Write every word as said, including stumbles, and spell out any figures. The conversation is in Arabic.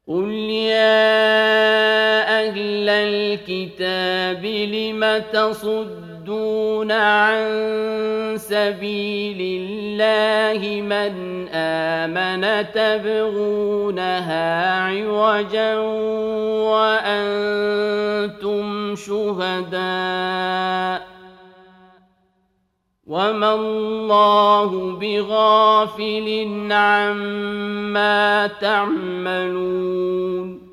قل يا أهل الكتاب لم تصدون عن سبيل الله من آمن تبغونها عوجا وأنتم شهداء وما الله بغافل عما تعملون